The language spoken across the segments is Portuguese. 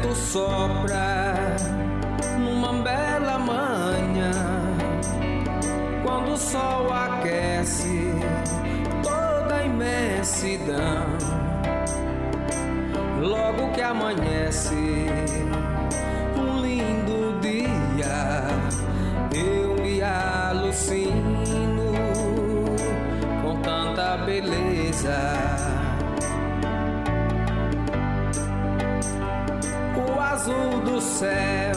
vento sopra numa bela manhã, quando o sol aquece toda a imensidão. Logo que amanhece um lindo dia, eu me alucino com tanta beleza. O azul do céu,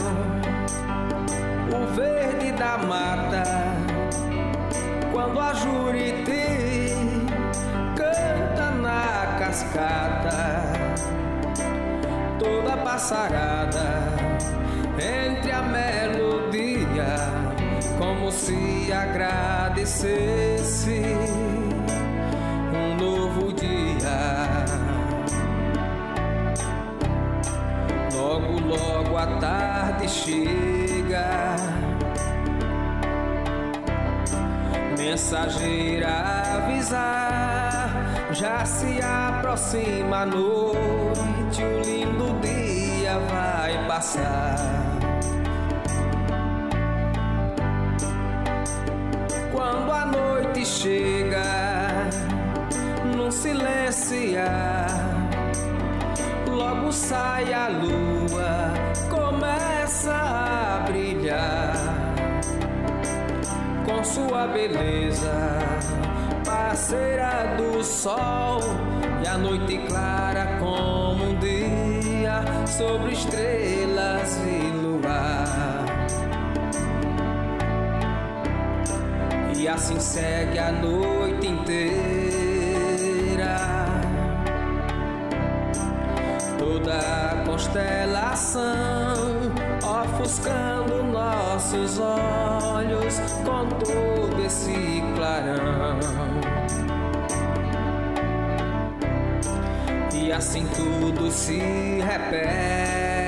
o verde da mata, quando a Juriti canta na cascata, toda passarada entre a melodia, como se agradecesse um novo dia. Logo, logo a tarde chega, mensageira a avisar, já se aproxima a noite, o lindo dia vai passar. Quando a noite chega, num silenciar, logo sai a lua, começa a brilhar com sua beleza, parceira do sol, e a noite clara como um dia sobre estrelas e luar. E assim segue a noite inteira, toda a constelação ofuscando nossos olhos com todo esse clarão. E assim tudo se repete,